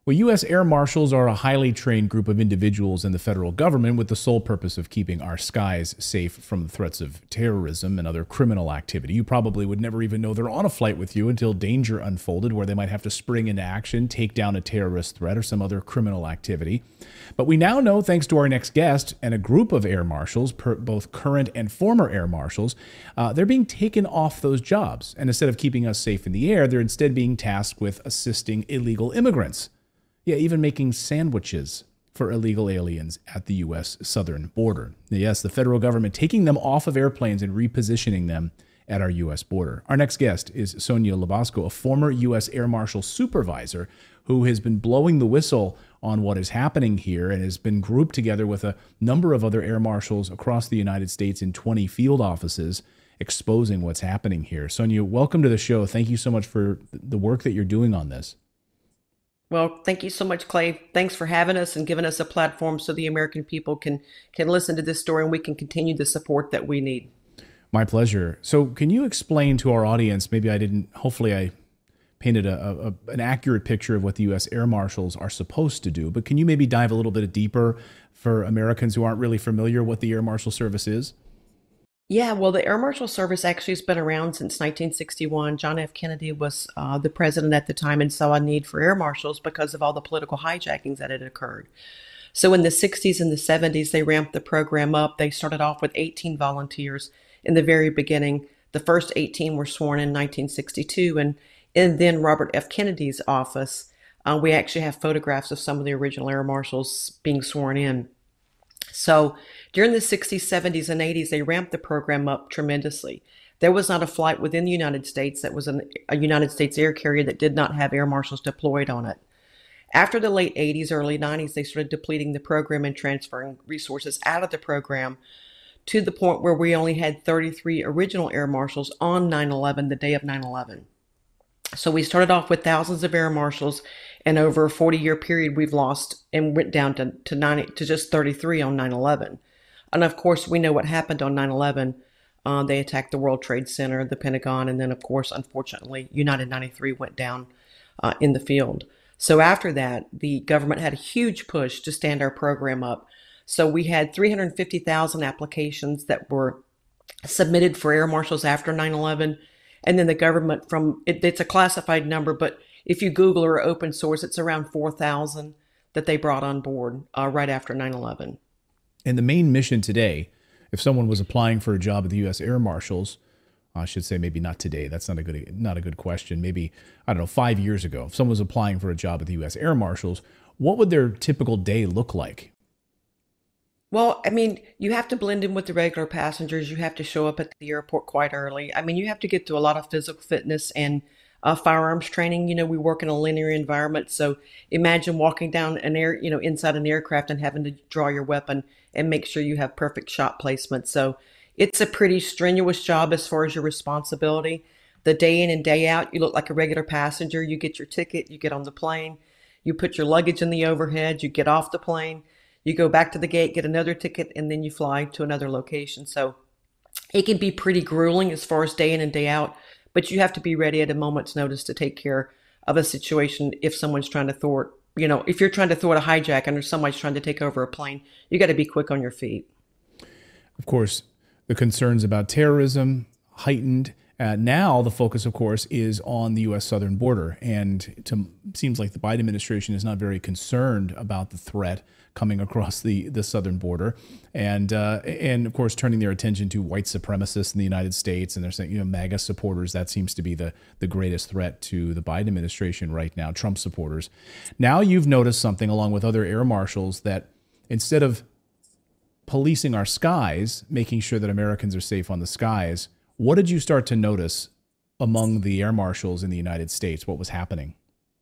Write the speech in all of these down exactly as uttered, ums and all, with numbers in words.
Well, U S air marshals are a highly trained group of individuals in the federal government with the sole purpose of keeping our skies safe from the threats of terrorism and other criminal activity. You probably would never even know they're on a flight with you until danger unfolded, where they might have to spring into action, take down a terrorist threat or some other criminal activity. But we now know, thanks to our next guest and a group of air marshals, per, both current and former air marshals, uh, they're being taken off those jobs. And instead of keeping us safe in the air, they're instead being tasked with assisting illegal immigrants. Yeah, even making sandwiches for illegal aliens at the U S southern border. Yes, the federal government taking them off of airplanes and repositioning them at our U S border. Our next guest is Sonia Labasco, a former U S Air Marshal supervisor who has been blowing the whistle on what is happening here and has been grouped together with a number of other air marshals across the United States in twenty field offices exposing what's happening here. Sonia, welcome to the show. Thank you so much for the work that you're doing on this. Well, thank you so much, Clay. Thanks for having us and giving us a platform so the American people can can listen to this story and we can continue the support that we need. My pleasure. So can you explain to our audience, maybe I didn't, hopefully I painted a, a, an accurate picture of what the U S Air Marshals are supposed to do, but can you maybe dive a little bit deeper for Americans who aren't really familiar what the Air Marshal Service is? Yeah, well, the Air Marshal Service actually has been around since nineteen sixty-one. John F. Kennedy was uh, the president at the time and saw a need for air marshals because of all the political hijackings that had occurred. So in the sixties and the seventies, they ramped the program up. They started off with eighteen volunteers in the very beginning. The first eighteen were sworn in nineteen sixty-two, and in then Robert F. Kennedy's office, uh, we actually have photographs of some of the original air marshals being sworn in. So during the sixties, seventies, and eighties, they ramped the program up tremendously. There was not a flight within the United States that was an, a United States air carrier that did not have air marshals deployed on it. After the late eighties, early nineties, they started depleting the program and transferring resources out of the program to the point where we only had thirty-three original air marshals on nine eleven, the day of nine eleven. So we started off with thousands of air marshals, and over a forty-year period, we've lost and went down to to, ninety, to just thirty-three on nine eleven. And of course, we know what happened on nine eleven. Uh, they attacked the World Trade Center, the Pentagon, and then, of course, unfortunately, United ninety-three went down uh, in the field. So after that, the government had a huge push to stand our program up. So we had three hundred fifty thousand applications that were submitted for air marshals after nine eleven. And then the government from, it, it's a classified number, but if you Google or open source, it's around four thousand that they brought on board uh, right after nine eleven. And the main mission today, if someone was applying for a job at the U S Air Marshals, I should say maybe not today, that's not a good not a good question, maybe, I don't know, five years ago, if someone was applying for a job at the U S Air Marshals, what would their typical day look like? Well, I mean, you have to blend in with the regular passengers. You have to show up at the airport quite early. I mean, you have to get through a lot of physical fitness and uh, firearms training. You know, we work in a linear environment. So imagine walking down an air, you know, inside an aircraft and having to draw your weapon and make sure you have perfect shot placement. So it's a pretty strenuous job as far as your responsibility. The day in and day out, you look like a regular passenger. You get your ticket, you get on the plane, you put your luggage in the overhead, you get off the plane. You go back to the gate, get another ticket, and then you fly to another location. So it can be pretty grueling as far as day in and day out, but you have to be ready at a moment's notice to take care of a situation if someone's trying to thwart, you know, if you're trying to thwart a hijack and there's somebody's trying to take over a plane, you got to be quick on your feet. Of course, the concerns about terrorism heightened. Uh, now the focus, of course, is on the U S southern border. And it seems like the Biden administration is not very concerned about the threat coming across the, the southern border. And, uh, and of course, turning their attention to white supremacists in the United States. And they're saying, you know, MAGA supporters, that seems to be the, the greatest threat to the Biden administration right now, Trump supporters. Now you've noticed something along with other air marshals that instead of policing our skies, making sure that Americans are safe on the skies, what did you start to notice among the air marshals in the United States? What was happening?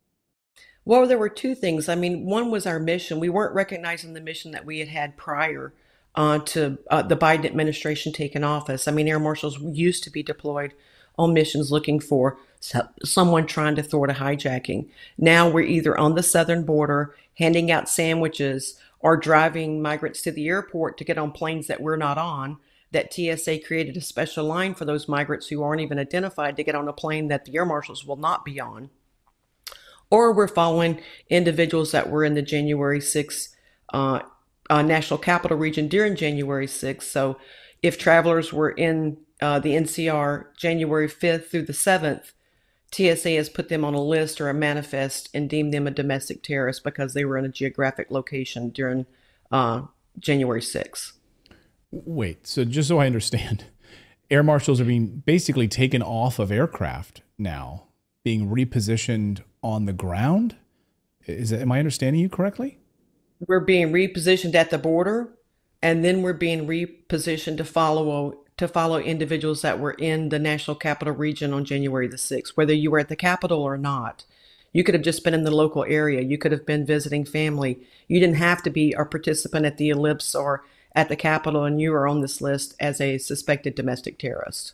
Well, there were two things. I mean, one was our mission. We weren't recognizing the mission that we had had prior uh, to uh, the Biden administration taking office. I mean, air marshals used to be deployed on missions looking for so- someone trying to thwart a hijacking. Now we're either on the southern border, handing out sandwiches, or driving migrants to the airport to get on planes that we're not on. That T S A created a special line for those migrants who aren't even identified to get on a plane that the air marshals will not be on. or we're following individuals that were in the January sixth uh, uh, National Capital Region during January sixth. So if travelers were in uh, the N C R January fifth through the seventh, T S A has put them on a list or a manifest and deemed them a domestic terrorist because they were in a geographic location during uh, January sixth. Wait, so just so I understand, air marshals are being basically taken off of aircraft now, being repositioned on the ground? Is that, am I understanding you correctly? We're being repositioned at the border, and then we're being repositioned to follow to follow individuals that were in the National Capital Region on January the sixth, whether you were at the Capitol or not. You could have just been in the local area. You could have been visiting family. You didn't have to be a participant at the Ellipse or at the Capitol, and you are on this list as a suspected domestic terrorist.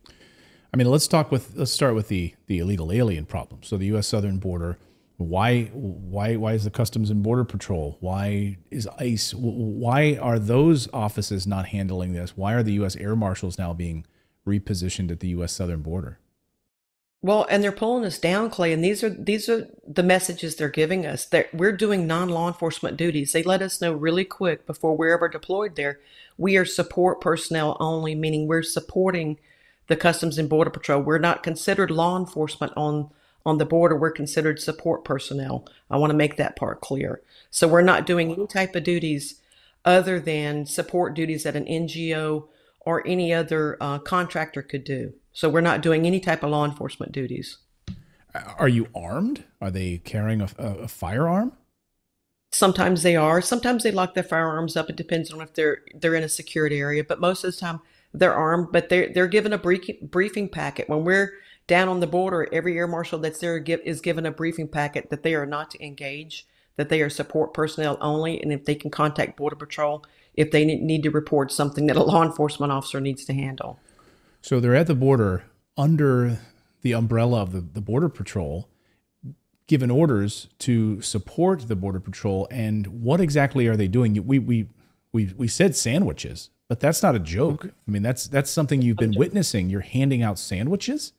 I mean, let's talk with let's start with the the illegal alien problem. So the U S southern border. Why why why is the Customs and Border Patrol? Why is ICE? Why are those offices not handling this? Why are the U S air marshals now being repositioned at the U S southern border? Well, and they're pulling us down, Clay, and these are these are the messages they're giving us. That we're doing non-law enforcement duties. They let us know really quick before we're ever deployed there. We are support personnel only, meaning we're supporting the Customs and Border Patrol. We're not considered law enforcement on on the border. We're considered support personnel. I want to make that part clear. So we're not doing any type of duties other than support duties that an N G O or any other uh, contractor could do. So we're not doing any type of law enforcement duties. Are you armed? Are they carrying a, a, a firearm? Sometimes they are. Sometimes they lock their firearms up. It depends on if they're they're in a security area. But most of the time they're armed. But they're they're given a brief, briefing packet when we're down on the border. Every air marshal that's there give, is given a briefing packet that they are not to engage, that they are support personnel only, and if they can contact Border Patrol if they need to report something that a law enforcement officer needs to handle. So they're at the border under the umbrella of the, the Border Patrol, given orders to support the Border Patrol. And what exactly are they doing? We we we we said sandwiches, but that's not a joke. I mean, that's that's something you've been witnessing. You're handing out sandwiches?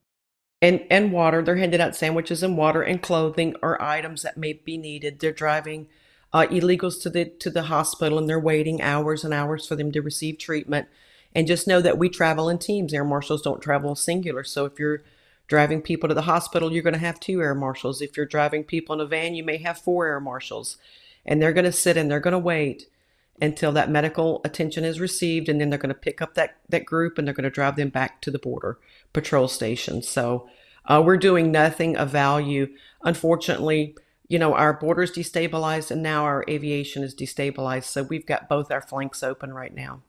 And and water. They're handing out sandwiches and water and clothing or items that may be needed. They're driving uh, illegals to the to the hospital, and they're waiting hours and hours for them to receive treatment. And just know that we travel in teams. Air marshals don't travel singular. So if you're driving people to the hospital, you're going to have two air marshals. If you're driving people in a van, you may have four air marshals. And they're going to sit and they're going to wait until that medical attention is received. And then they're going to pick up that, that group and they're going to drive them back to the Border Patrol station. So uh, we're doing nothing of value. Unfortunately, you know, our border is destabilized and now our aviation is destabilized. So we've got both our flanks open right now.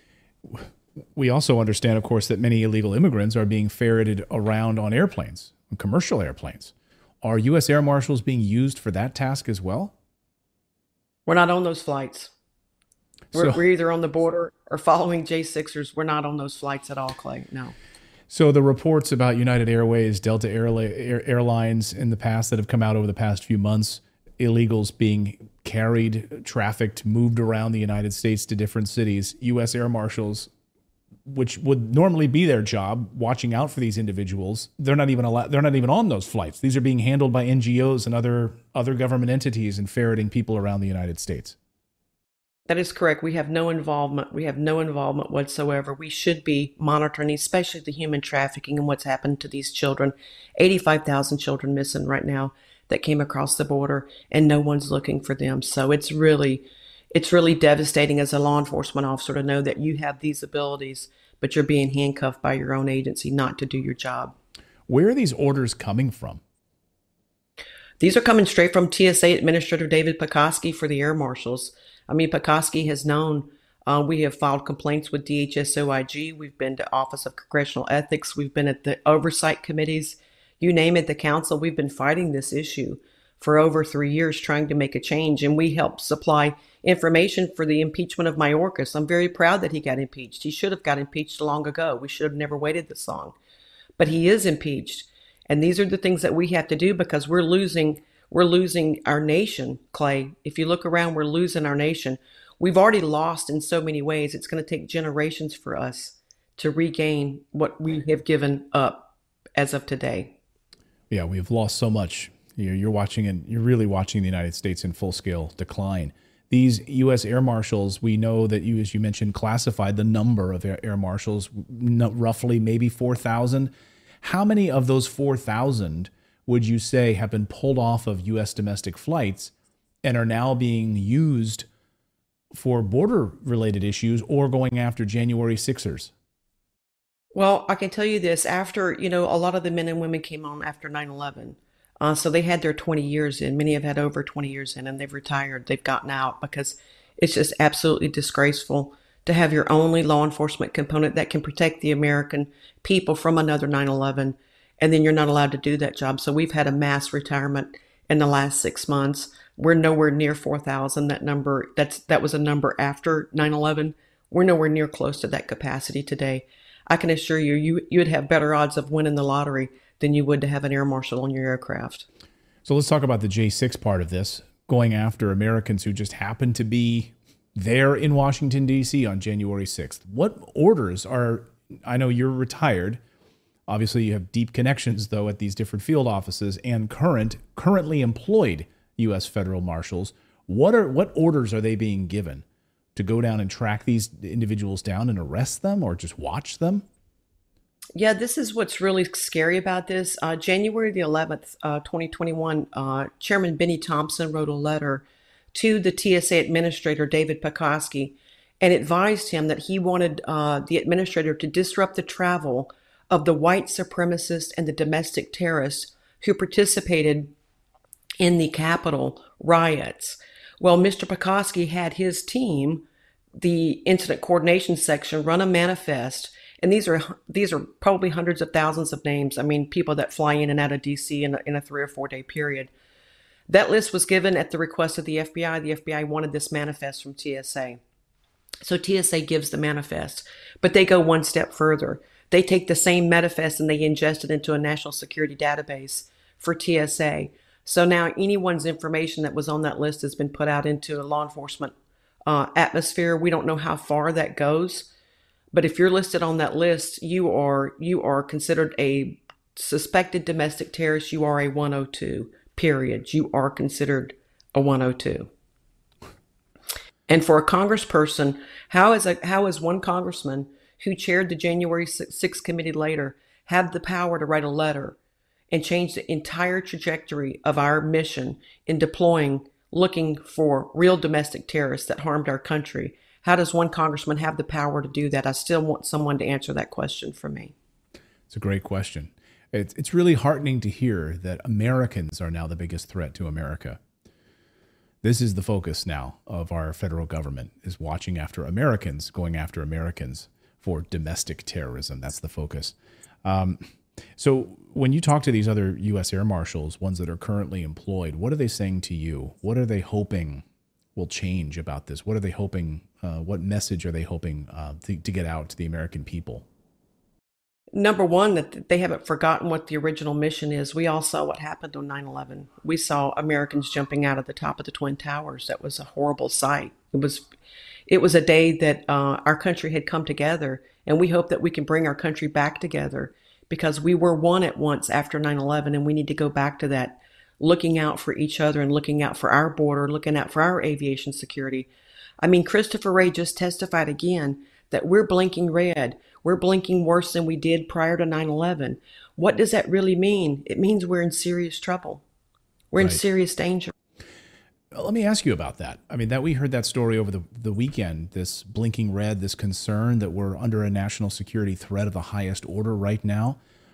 We also understand, of course, that many illegal immigrants are being ferreted around on airplanes, on commercial airplanes. Are U S air marshals being used for that task as well? We're not on those flights. We're, So, we're either on the border or following J sixers. We're not on those flights at all, Clay. No. so the reports about United Airways, Delta Airla- Air, Airlines in the past that have come out over the past few months, illegals being carried, trafficked, moved around the United States to different cities, U S air marshals, which would normally be their job, watching out for these individuals, they're not even allowed, they're not even on those flights. These are being handled by N G Os and other other government entities and ferreting people around the United States. That is correct. We have no involvement. We have no involvement whatsoever. We should be monitoring, especially the human trafficking and what's happened to these children. eighty-five thousand children missing right now that came across the border, and no one's looking for them. So it's really, it's really devastating as a law enforcement officer to know that you have these abilities, but you're being handcuffed by your own agency not to do your job. Where are these orders coming from? These are coming straight from T S A Administrator David Pekoski for the air marshals. I mean, Pekoski has known. Uh, we have filed complaints with D H S O I G. We've been to Office of Congressional Ethics. We've been at the oversight committees. You name it, the council. We've been fighting this issue for over three years, trying to make a change. And we helped supply information for the impeachment of Mayorkas. I'm very proud that he got impeached. He should have got impeached long ago. We should have never waited this long. But he is impeached. And these are the things that we have to do because we're losing we're losing our nation, Clay. If you look around, we're losing our nation. We've already lost in so many ways. It's going to take generations for us to regain what we have given up as of today. Yeah, we've lost so much You're, you're watching and you're really watching the United States in full scale decline. These U S air marshals, we know that you, as you mentioned, classified the number of air, air marshals, roughly maybe four thousand. How many of those four thousand would you say have been pulled off of U S domestic flights and are now being used for border-related issues or going after January sixers? Well, I can tell you this, after, you know, a lot of the men and women came on after nine eleven. Uh, so they had their twenty years in. Many have had over twenty years in, and they've retired. They've gotten out because it's just absolutely disgraceful to have your only law enforcement component that can protect the American people from another nine eleven, and then you're not allowed to do that job. So we've had a mass retirement in the last six months. We're nowhere near four thousand. That number, that's that was a number after nine eleven. We're nowhere near close to that capacity today. I can assure you, you you would have better odds of winning the lottery than you would to have an air marshal on your aircraft. So let's talk about the J six part of this, going after Americans who just happen to be there in Washington, D C on January sixth. What orders are, I know you're retired. Obviously, you have deep connections, though, at these different field offices and current, currently employed U S federal marshals. What are what orders are they being given to go down and track these individuals down and arrest them or just watch them? Yeah, this is what's really scary about this. Uh, January the eleventh, uh, twenty twenty-one, uh, Chairman Benny Thompson wrote a letter to the T S A administrator, David Pekoske, and advised him that he wanted uh, the administrator to disrupt the travel of the white supremacists and the domestic terrorists who participated in the Capitol riots. Well, Mister Pekoske had his team, the Incident Coordination Section, run a manifest. And these are these are probably hundreds of thousands of names. I mean, people that fly in and out of D C in a, in a three or four day period. That list was given at the request of the F B I. The F B I wanted this manifest from T S A. So T S A gives the manifest, but they go one step further. They take the same manifest and they ingest it into a national security database for T S A. So now anyone's information that was on that list has been put out into a law enforcement uh, atmosphere. We don't know how far that goes. But if you're listed on that list, you are you are considered a suspected domestic terrorist. You are a one oh two, period. You are considered a one oh two. And for a congressperson, how is a how is one congressman who chaired the January sixth committee later have the power to write a letter and change the entire trajectory of our mission in deploying, looking for real domestic terrorists that harmed our country? How does one congressman have the power to do that? I still want someone to answer that question for me. It's a great question. It's, it's really heartening to hear that Americans are now the biggest threat to America. This is the focus now of our federal government, is watching after Americans, going after Americans for domestic terrorism. That's the focus. Um, so when you talk to these other U S air marshals, ones that are currently employed, what are they saying to you? What are they hoping will change about this? What are they hoping, uh, what message are they hoping uh, to, to get out to the American people? Number one, that they haven't forgotten what the original mission is. We all saw what happened on nine eleven. We saw Americans jumping out of the top of the Twin Towers. That was a horrible sight. It was, it was a day that uh, our country had come together, and we hope that we can bring our country back together, because we were one at once after nine eleven, and we need to go back to that, looking out for each other and looking out for our border, looking out for our aviation security. I mean, Christopher Wray just testified again that we're blinking red. We're blinking worse than we did prior to nine eleven. What does that really mean? It means we're in serious trouble. We're right. in serious danger. Let me ask you about that. I mean, that we heard that story over the, the weekend, this blinking red, this concern that we're under a national security threat of the highest order right now.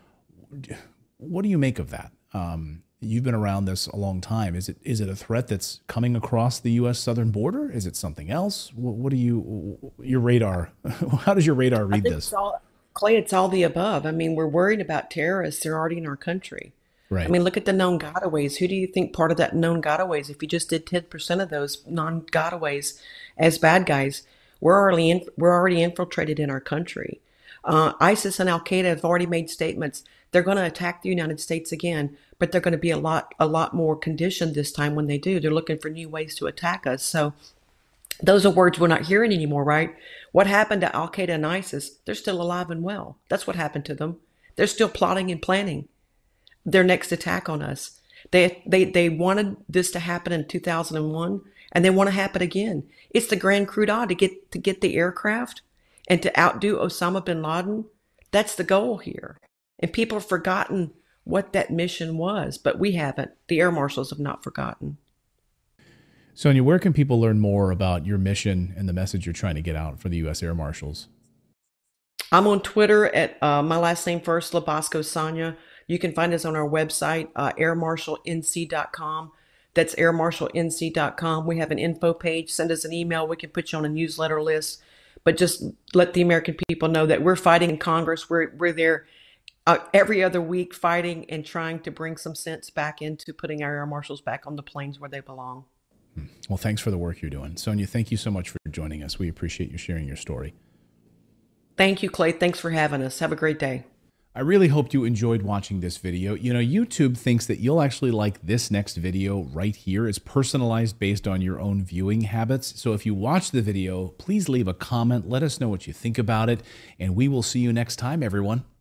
What do you make of that? Um, You've been around this a long time. Is it is it a threat that's coming across the U S southern border? Is it something else? What, what do you, your radar, how does your radar read this? It's all, Clay, it's all the above. I mean, we're worried about terrorists. They're already in our country. Right. I mean, look at the known gotaways. Who do you think part of that known gotaways, if you just did ten percent of those non-gotaways as bad guys, we're already, in, we're already infiltrated in our country. Uh, ISIS and Al-Qaeda have already made statements. They're going to attack the United States again, but they're going to be a lot, a lot more conditioned this time when they do. They're looking for new ways to attack us. So those are words we're not hearing anymore, right? What happened to Al-Qaeda and ISIS? They're still alive and well. That's what happened to them. They're still plotting and planning their next attack on us. They they they wanted this to happen in two thousand one, and they want to happen again. It's the Grand Coup to get to get the aircraft and to outdo Osama bin Laden. That's the goal here. And people have forgotten what that mission was, but we haven't. The air marshals have not forgotten. Sonia, where can people learn more about your mission and the message you're trying to get out for the U S Air Marshals? I'm on Twitter at uh, my last name first, Labasco Sonia. You can find us on our website, uh, air marshal n c dot com. That's air marshal n c dot com. We have an info page. Send us an email. We can put you on a newsletter list. But just let the American people know that we're fighting in Congress. We're, we're there uh, every other week fighting and trying to bring some sense back into putting our air marshals back on the planes where they belong. Well, thanks for the work you're doing. Sonia, thank you so much for joining us. We appreciate you sharing your story. Thank you, Clay. Thanks for having us. Have a great day. I really hoped you enjoyed watching this video. You know, YouTube thinks that you'll actually like this next video right here. It's personalized based on your own viewing habits. So if you watch the video, please leave a comment. Let us know what you think about it. And we will see you next time, everyone.